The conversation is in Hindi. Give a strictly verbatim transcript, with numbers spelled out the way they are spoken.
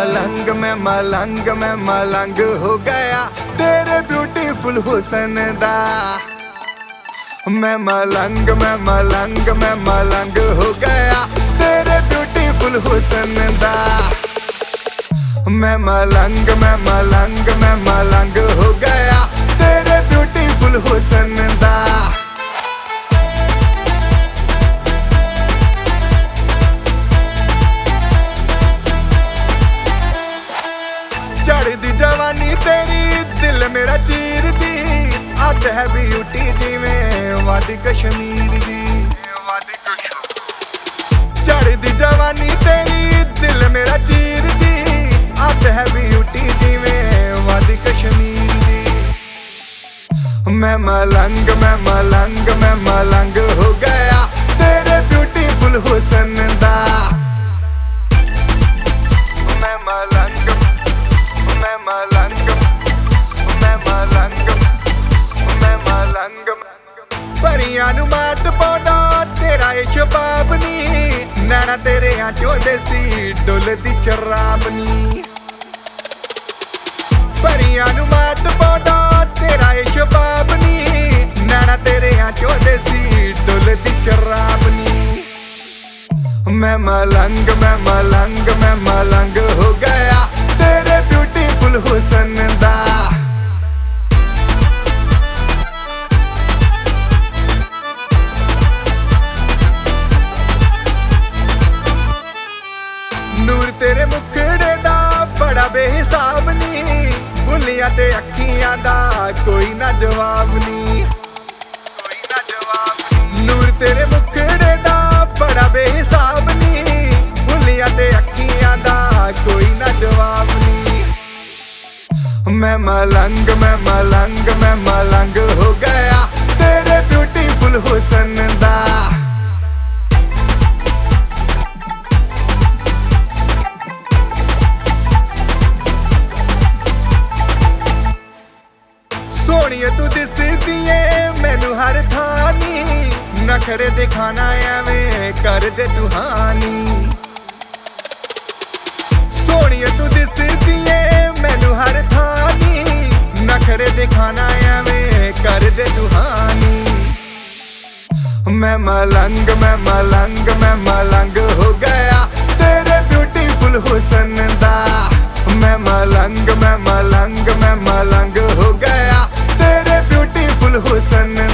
मलंग मैं मलंग मैं मलंग हो गया तेरे ब्यूटीफुल हुसन दा। मैं मलंग मैं मलंग मैं मलंग हो गया तेरे ब्यूटीफुल हुसन दा। मैं मलंग मैं मलंग मैं मलंग हो गया तेरे ब्यूटीफुल हुसन दा। चढ़दी जवानी तेरी दिल मेरा चीर दी, अद है ब्यूटी जिवें वादी कश्मीर दी। चढ़दी जवानी तेरी दिल मेरा चीर दी, अद है ब्यूटी जिवें वादी कश्मीर दी। मैं मलंग मैं मलंग मैं मलंग हो गया तेरे ब्यूटीफुल हुसन दा। मैं मलंग मैं मलंग मैं मलंग मैं मलंग परियां नू मात पाउंदा तेरा ए शबाब नी, नैना तेरे चों देसी डुलदी शराब नी। परियां नू मात पाउंदा तेरा ए शबाब नी, नैना तेरे चों देसी डुलदी शराब नी। मैं मलंग मैं मलंग मैं मलंग हो गया तेरे ब्यूटीफुल हुसन दा। नूर तेरे मुखड़े दा बड़ा बेहिसाब नी, बुलियां ते अखियां दा कोई ना जवाब नी। कोई ना जवाब नूर तेरे मुखड़े दा बड़ा बेहिसाब नी, बुलियां ते अखियां दा कोई ना जवाब नी। मैं मलंग मैं मलंग मैं मलंग हो गया तेरे ब्यूटीफुल हुसन दा। सोनिए तू दिसदी ऐ मैनू हर थानी, नखरे दिखाना एवें कर दे तू हानी। सोनिए तू दिसदी ऐ मैनू हर थानी, नखरे दिखाना एवें कर दे तू हानी। मैं मलंग मैं मलंग मैं मलंग हो गया तेरे ब्यूटीफुल हुसन दा। मैं मलंग मैं मलंग मैं मलंग हो गया तेरे ब्यूटीफुल हुसन